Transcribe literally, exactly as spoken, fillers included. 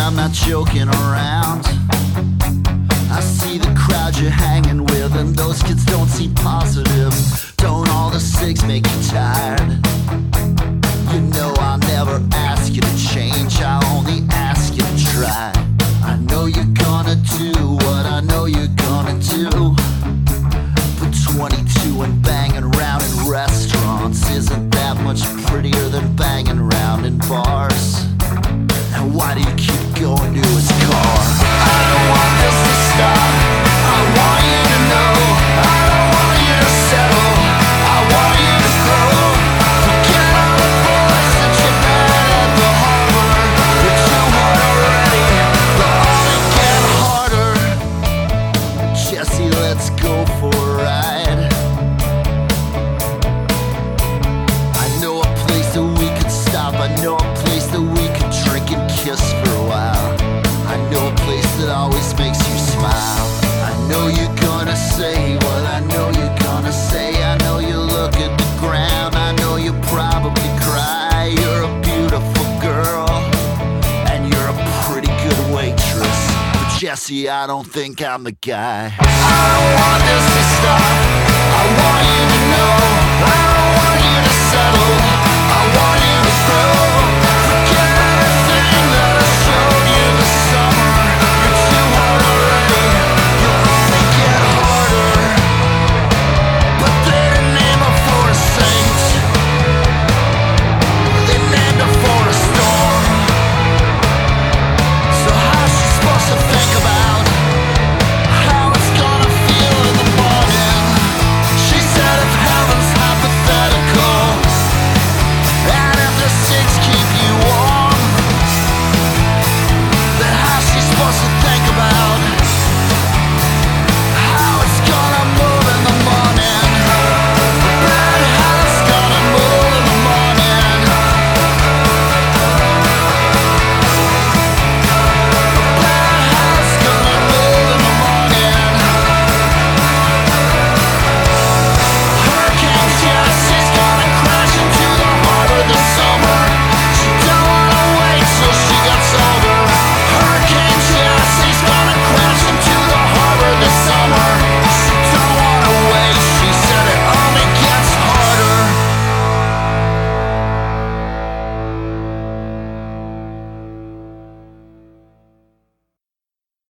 I'm not joking around. I see the crowd you're hanging with, and those kids don't seem positive. Don't all the cigs make you tired? You know I'll never ask you to change, I only ask you to try. I know you're gonna do what I know you're gonna do, but twenty-two and banging around in restaurants isn't that much prettier than banging around in bars. And why do you keep going to his car? I don't want this to stop. I want you to know. I don't want you to settle. I want you to grow. Forget all the boys that you met at the harbor. They're too hard already. They'll only get harder. Jesse, let's go for a ride. I know a place that we could stop. I know a place that we could drink and kiss for a while. I know a place that always makes you smile. I know you're gonna say what I know you're gonna say. I know you look at the ground. I know you probably cry. You're a beautiful girl, and you're a pretty good waitress. But Jesse, I don't think I'm the guy. I don't want this to stop. I want you to know. I don't want you to settle. I want you to grow.